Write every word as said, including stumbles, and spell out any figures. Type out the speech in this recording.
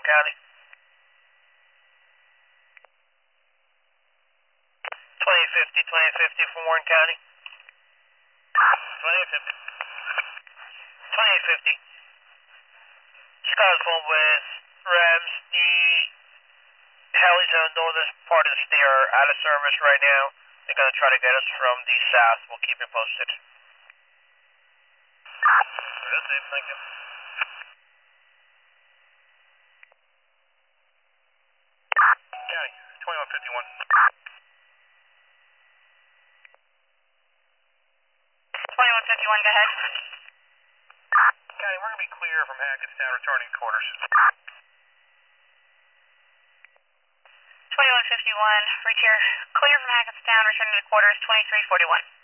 County. twenty fifty, twenty fifty from Warren County. twenty fifty. twenty fifty. Just got a phone with Rams. The helis in the northern part of the state are out of service right now. They're going to try to get us from the south. We'll keep you posted. That's it. Thank you. County, twenty-one fifty-one. twenty-one fifty-one, go ahead. County, we're going to be clear from Hackettstown returning quarters. twenty-one fifty-one, reach here. Clear from Hackettstown, returning to quarters, twenty-three forty-one.